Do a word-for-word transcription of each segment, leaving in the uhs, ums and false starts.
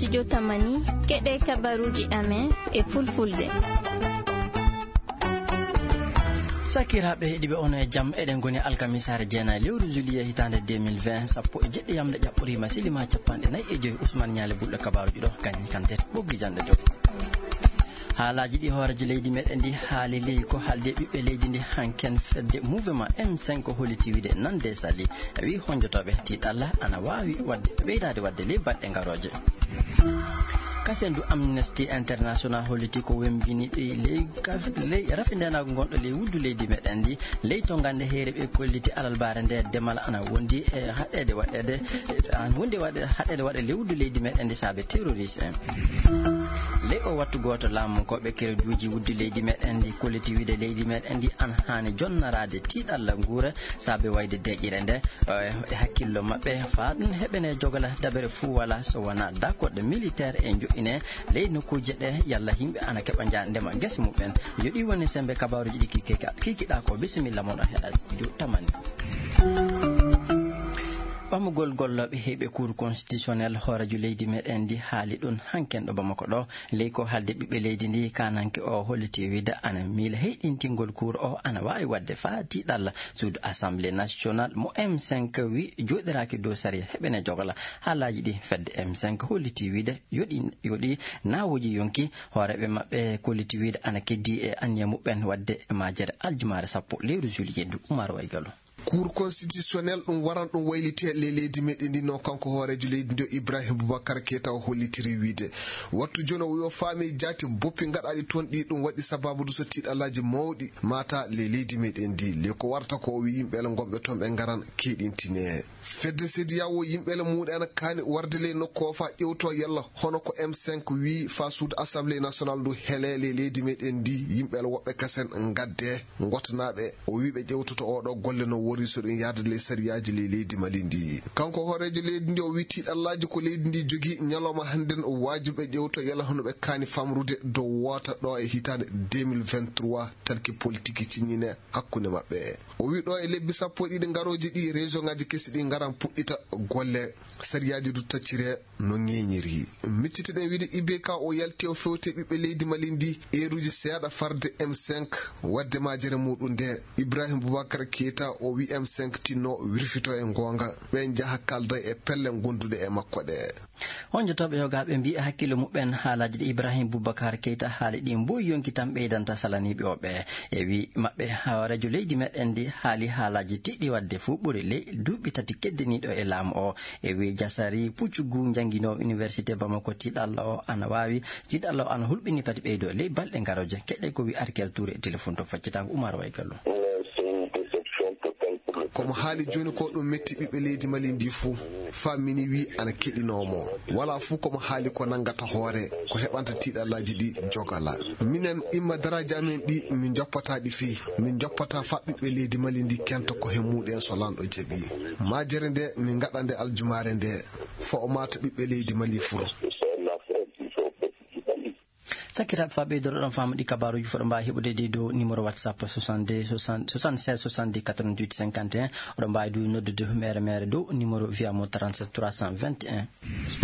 studio Tamani keɗe kabaruji amen e fulfulde. Sakiraɓe heɗiɓe ono e jaam eɗen goni alkamisare jeenayi lewru juillet hitande deux mille vingt sappo e jeɗɗi yamde ƴaɓɓorima silima capanɗe nayyi e joyi Ousmane Ñale Bulɗo kabaruji ɗo kañum kantet ɓoggi jande dow haalaji ɗi hooreji leydi meɗen ndi haali ley ko haalde ɓiɓɓe leydi ndi hanken fedde mouvement M cinq holliti wiide nande sali wi honjotoɓe tiiɗalla ana wawi wadde ɓeydade wadde ley balɗe garoje. Kasendu Amnesty International holliti ko wembini ley ley rafindenago gonɗo ley wuddu leydi meɗen ndi ley to gande heere ɓe kolliti alal bare nde demal ana wondi e haɗede waɗede an wondi waɗe haɗede waɗe ley wuddu leydi meɗen ndi saabe terroriste en ley o wattu goto laamu koɓe kereduji wuddu leydi meɗen ndi kolliti wiide leydi meɗen ndi an hani jonnarade tiiɗalla guura saabe wayde deƴƴire nde e hakkillo mabɓe fa ɗum heɓene jogala dabere fuu wala so wona dakoɗe militaire e ine ley nokkuje ɗe yalla yimɓe ana keɓa jandema gasi muɓen joɗi woni sembe kabaruji ɗi kikiɗa ko bisimilla moɗon heɗa jo tamani. ɓamugol golloɓe heeɓe cour constitutionnel hoorejo leydi meɗen ndi haali ɗum hanken ɗo Bamako ɗo ley ko haalde ɓiɓɓe leydi ndi kananke o holliti wiide ana miila heyɗintingol cour o ana wawi wadde fa tiiɗalla suudu assemblée nationale mo M cinq wi joɗiraki dow saria heɓene jogala haalaji ɗi fedde M cinq holliti wiide yoɗi yoɗi nawuji yonki hooreɓe mabɓe kolliti wiide ana keddi e anniya muɓɓen wadde majere aljumare sappo lewru juillet ndu Oumar Waygallo. cour constitutionnel ɗum waran ɗum waylite le leydi meɗen ndi no kanko hoorejo leydi ndi Ibrahim Boubacar Keita o hollitiri wiide wattu joni o wi o faami jaati boppi gaɗaɗi toon ɗi ɗum waɗi sababude so tiiɗallaji mawɗi mata le leydi meɗen ndi le ko warta ko o wi yimɓele gonɓe toon ɓe garan keɗintine fedde sedi yawo yimɓele muɗe ana kaani warde ley nokku o fa ƴewto yalla hono ko M cinq wi fa suudu assemblée nationale ndu heele le leydi meɗen ndi yimɓele woɓɓe kasen gadde gotanaɓe o wi ɓe ƴewtoto oɗo golle no wori so ɗum yaade ley sariyaji ley leydi Mali ndi kanko hoorejo leydi ndi o wi tiiɗallaji ko leydi ndi jogui ñalawma hannden o wajiɓe ƴewto yalla hono ɓe kaani famrude dow wota ɗo e hitande deux mille vingt-trois talki politique ciññine hakkude mabɓe o wi ɗo e lebbi sappo ɗiɗi garoji ɗi région ngaji kesi ɗi garan puɗɗita golle sariyaji du taccire no ñeñiri miccitiɗen wiide I B K o yalti o fewte ɓiɓɓe leydi Mali ndi eruji seeɗa farde M cinq wadde majere muɗum nde Ibrahim Boubacar Keita o wi M cinq tinno wirfito e gonga ɓe jaaha kalda e pelle gonduɗe e makko ɗe honjotoɓe yogaɓe mbi hakkille muɓɓen haalaji ɗi Ibrahim Boubacar Keita haali ɗi mboyi yonki tan ɓeydanta salaniɓe oɓe e wi mabɓe hoorejo leydi meɗen ndi haali haalaji tiɗɗi wadde fuu ɓuuri ley duuɓi tati keddiniɗo e laamu o e wi jasari puccugu jangguinowo université Bamako tiiɗalla o ana wawi tiiɗalla o ana hulɓini pati ɓeydo ley balɗe garoje keɗe ko wi Arkel Touré e téléphone to faccitango Oumar Waygallo. komo haali joni ko ɗum metti ɓiɓɓe leydi Mali ndi fuu fammini wi ana keɗinomo wala fuu komo haali ko nangata hoore ko heɓanta tiiɗallaji ɗi jogala minen imma daraji amen ɗi min joppataɗi feyi min joppata fa ɓiɓɓe leydi Mali ndi kenta ko he muɗen so lanɗo jaaɓi majere nde min gaɗa nde aljumare nde fo o mata ɓiɓɓe leydi Mali fuu sakiraɓe fa ɓeydoro ɗon fama ɗi kabaruji foɗo mbawi heɓude de dow numéro whatsapp soixante-deux soixante-seize soixante-dix quatre-vingt-huit cinquante et un oɗo mbawi du noddude mere mere dow numéro via mo trente-sept trois cent vingt et un.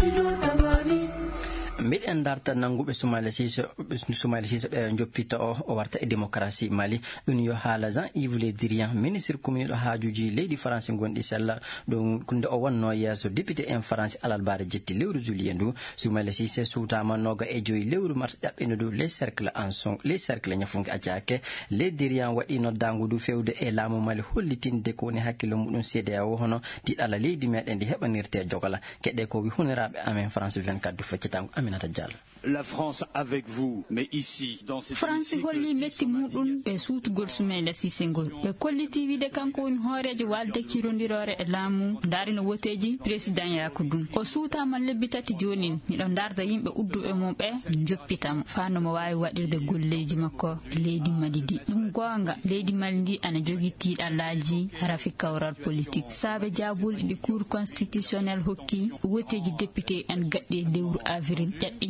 mbiɗen darta nanguɓe Soumaïla Cissé Soumaïla Cissé ɓe joppita o o warta e démocratie Mali ɗum yo haala Jean-Yves Le Drian ministre commune ɗo haajuji leydi France gonɗi sella ɗum kunde o wonno yeeso député en France alalbare jetti lewru juillet ndu Soumaïla Cissé suutama noga e joyi lewru mars ƴaɓɓino du les cercle en son les cercle ñafunke accake Le Drian waɗi noddagu du fewde e laamu Mali hollitinde ko woni hakkille muɗum C D A O hono tiɗalla leydi meɗen ndi heɓanirte jogala keɗe ko wi huniraɓe amen France vingt-quatre du faccitango Aminata Diallo. La France avec vous, mais ici, dans cette France golli metti muɗum ɓe suutugol Soumaïla Cissé ngol ɓe kolliti wiide kanko woni hoorejo walde kirondirore e laamu daari no woteji président Yakoudou o suutama lebbi tati joni miɗo darda yimɓe udduɓe mum ɓe joppitamo fa nomo wawi waɗirde golleji makko leydi Mali ndi ɗum gonga leydi Mali ndi ana jogui tiiɗallaji rafi kawral politique saabe jaabuli ɗi cour constitutionnel hokki woteji député en gaɗɗe lewru avril ƴaɓɓino ndu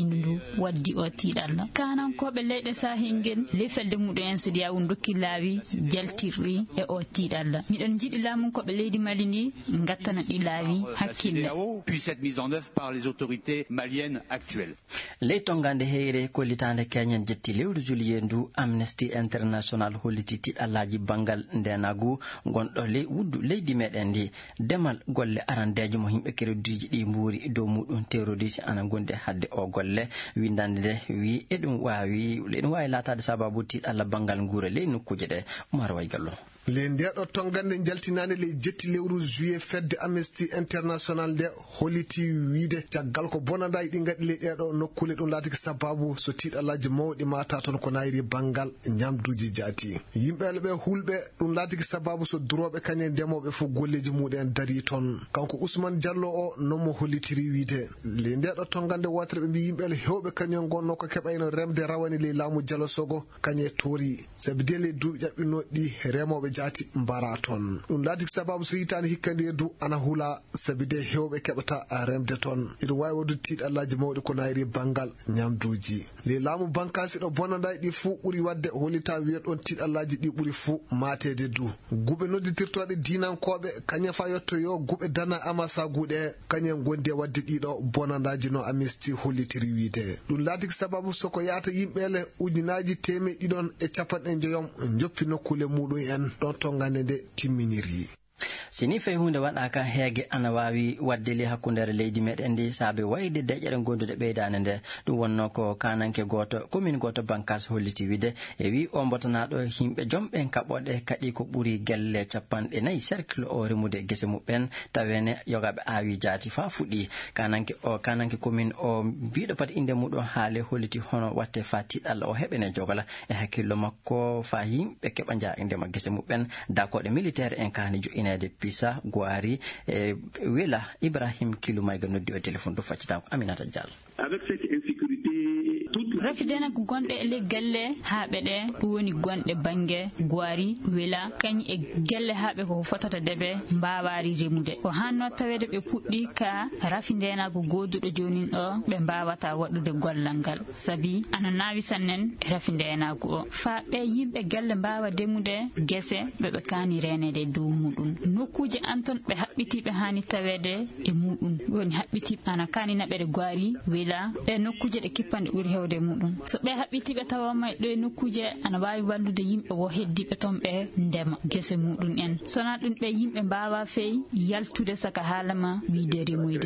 waddi o tiɗalla kanan ko be leyɗe sahingen le felde muɗum en so diya wondokki laawi jaltirri e o tiɗalla miɗon jiɗi laamu ko be leydi Mali ni gattana ɗi laawi hakkille puisse être mise en œuvre par les autorités maliennes actuelles. ley tongande heyre kollitande keñen jetti lewru juillet ndu Amnesty International holliti tiɗallaji bangal ndenagu gonɗo ley wuddu leydi meɗen ndi demal golle arandejo mo himɓe kerediji ɗi mbuuri dow muɗum terroriste ana gonde hadde o golle windande de wi eɗum wawi eɗum wawi latade sababu tiɗalla bangal nguura ley nokkuje ɗe Umar Way Gallo. le ndeɗo tongande jaltinande le jetti lewru juillet fedde Amnesty International nde holiti wiide caggal ko bonanda ɗi gaɗi le ɗeɗo nokkule ɗum laatiki sababu so tiɗallaji mawɗi mata toon ko nayri bangal ñamduji jaati yimɓeɓe ɓe hulɓe ɗum laatiki sababu so duroɓe kañe ndemoɓe fof golleji muɗen dari toon kanko Ousmane Diallo o non mo hollitiri wiide le ndeɗo tongande wotere ɓe mbi yimɓeɓe hewɓe kañum gonno ko keɓayno remde rawani le laamu Diallo Sogo kañe tori sabi de le duuɓi ƴaɓɓinoɗi remoɓe jaati mbara toon ɗum laati sababu so yitani hikkandi e du ana hula sabi de hewɓe keɓata remde toon iɗum wawi wodude tiɗallaji mawɗi ko nayri bangal ñamduji le laamu bankasi ɗo bonanda ɗi fuu ɓuuri wadde hollita wiya ɗon tiɗallaji ɗi ɓuuri fuu matede du guɓe nodditirtoɗe dinankoɓe kañum fa yetto yo guɓe dana amasa guuɗe kañum gondi e wadde ɗiɗo bonandaji no Amnesty hollitiri wiide ɗum laati sababu soko yata yimɓele ujunaji temeɗɗi ɗiɗon e capanɗe joyom joppi nokkule muɗum en ɗon tongande nde timminiri sini fay hunde waɗaka heege ana wawi wadde li hakkundere leydi meɗen ndi saabe wayde deƴƴere gondude ɓeydande nde ɗum wonno ko kananke goto commune goto bankas holliti wiide e wi o mbotanaɗo himɓe jomɓen kaɓoɗe kadi ko ɓuuri gelle capanɗe nayyi cercle o remude guese muɓɓen tawene yogaɓe aawi jaati fa fuɗɗi kananke o kananke commune o mbiɗo pati inde muɗum haale holliti hono watte fa tiɗalla o heɓene jogala e hakkillo makko fa yimɓe keɓa jaandema guese muɓɓen dakoɗe militaire en kani joƴinede Pisa Gwari e Wela Ibrahim Kilumayga noddi o téléphone do faccita ko Aminata Diallo. Avec cette insécurité toute rafidena ko gonɗe e le galle haaɓe ɗe ɗum woni gonɗe bangue Gwari Wela kañum e gelle haaɓe ko fotata deɓe mbawari remude ko hanno tawede ɓe puɗɗi ka rafidenago goduɗo jonin ɗo ɓe mbawata waɗude gollal ngal sabi ana nawi sannen e rafidenago o fa ɓe yimɓe galle mbawa demude guese ɓeɓe kani renede dow muɗum nokkuje anton ɓe haɓɓitiɓe hani tawede e muɗum woni haɓɓitiɓe ana kaninaɓe Gwari Wela ɗe nokkuje ɗe kippanɗe ɓuuri hewde muɗum so ɓe haɓɓitiɓe tawama ɗo e nokkuje ana wawi wallude yimɓe wo heddiɓe toon ɓe ndema guese muɗum en sona ɗum ɓe yimɓe mbawa fey yaltude saka haalama wiide remoyde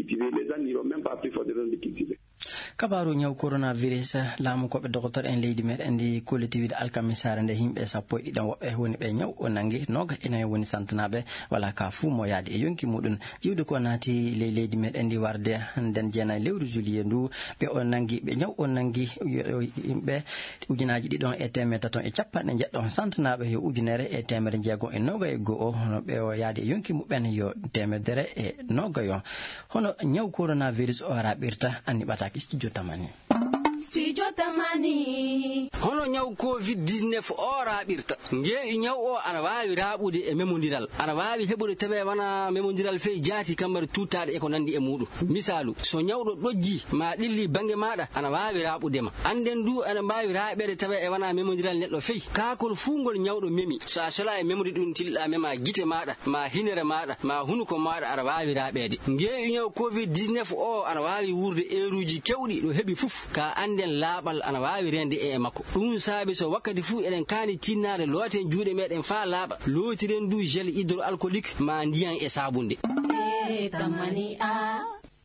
kabaru ñaw coronavirus laamu koɓe docteur en leydi meɗen ndi collectivité alkamisare nde himɓe sappo e ɗiɗon woɓɓe woni ɓe ñaw o nangi noga ina woni santanaɓe wala ka fuu mo yaade e yonki muɗum jiwde ko naati ley leydi meɗen ndi warde nden jeenayi lewru juillet ndu ɓe o nangi ɓe ñaw o nangi yimɓe ujunaji ɗiɗon e temedde taton e capanɗe jeɗɗon santanaɓe yo ujunere e temedde jeegom e noga e goho o hono ɓe o yaade e yonki muɓen yo temedere e noga yo hono ñaw coronavirus o raɓirta anni ɓataki studio tamani studio tamani hono ñaw covid dix-neuf o raɓirta ngeeƴu ñaw o ana wawi raɓude e memodiral ana wawi heɓude tawe wana memodiral fey jaati kamɓe tuttaɗe e ko nandi e muɗum misalu so ñawɗo ɗojji ma ɗilli banggue maɗa ana wawi raɓudema anden du ana mbawi raɓede tawe e wana memodiral neɗɗo fey kakol fungol ñawɗo memi so a sola e memodi ɗum tilɗa mema guite maɗa ma hinere maɗa ma hunuko maɗa ana wawi raɓede ngeeƴu ñaw covid dix-neuf o ana wawi wurde heure kewɗi ɗo heeɓi foof ka anden laaɓal ana wawi rende e makko ɗum saabi so wakkati fuu eɗen kaani tinnade looten juuɗe meɗen fa laaɓa lootiren du gel hydroalcoolique ma ndiyan e sabunde tamani a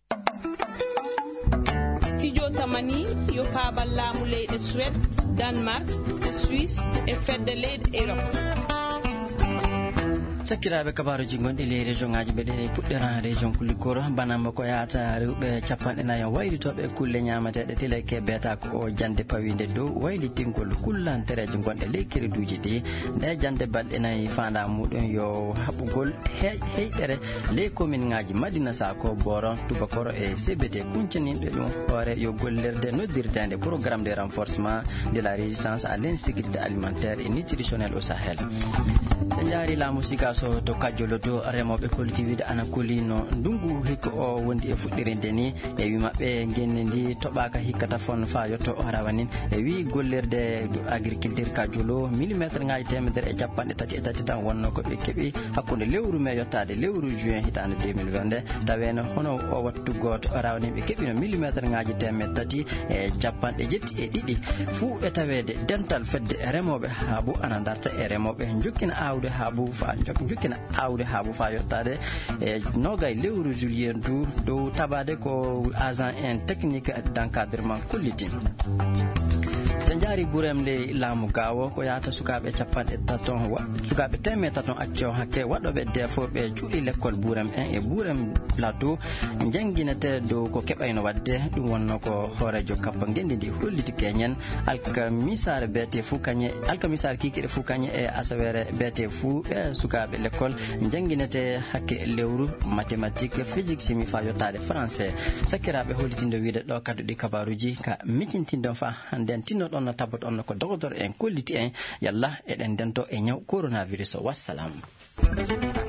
studio tamani yo paabal laamu leyɗe Suède Danemark Suisse e fedde leyɗe Europe sakkiraɓe kabaruji gonɗi ley région ngaji ɓe ɗen e puɗɗera région kulikoro banamba ko yata rewɓe capanɗe nayo waylitoɓe kulle ñamateɗe tileke beeta ko o jande pawide dow waylitingol kullantereje gonɗe ley créduji ɗi nde jande balɗe nayyi fanda muɗum yo haɓugol heyɗere ley commune ngaji Madina Sako Boron Tubakoro e C B T kuncaniɓe ɗum hoore yo gollirde noddirdede programme de renforcement de la résistance à l'insécurité alimentaire et nutritionnelle au Sahel ɓe jaari laamu sika baso to kajjolo do remoɓe collectivité ana kolino ndungu hikko o wondi e fuɗɗirinde ni e wi maɓɓe gennendi toɓaka hikkata fon fa yotto rawanin e wi gollirde agriculture kajjolo millimétre ngaji temedere e capanɗe tati e tati tan wonno ko ɓe keeɓi hakkude lewru mai yottade lewru juin hitande deux mille vingt nde taweno hono o wattu goto rawanin ɓe keeɓino millimétre ngaji temed tati e capanɗe jetti e ɗiɗi fuu e tawede dental fedde remoɓe haabu ana darta e remoɓe jokkina awde haabu fa jokkina awde haabu fa yottade e nogay lewru juillet du dow tabade ko agent en technique d'encadrement kolliti sen jaari burem le laamu gawo ko yaata sukaɓe capanɗe taton sukaɓe teme taton accio hakke waɗoɓe defoɓe cuuɗi l'école burem en e burem plateau jangguinete dow ko keɓayno wadde ɗum wonno ko hoorejo kappa gendi ndi holliti keñen alkamisare beete fou kañe alkamisare kikiɗe fou kañe e asawere beete fou ɓe sukaɓe l'école jangguinete hakke lewru mathématique physique chimie fa yottade français sakkiraɓe hollitindo wiide ɗo kaddu ɗi kabaruji ka micintindo fa handen tinno ɗon no tabot on ko docteur en kolliti en yalla eɗen dento e ñaw coronavirus wassalam.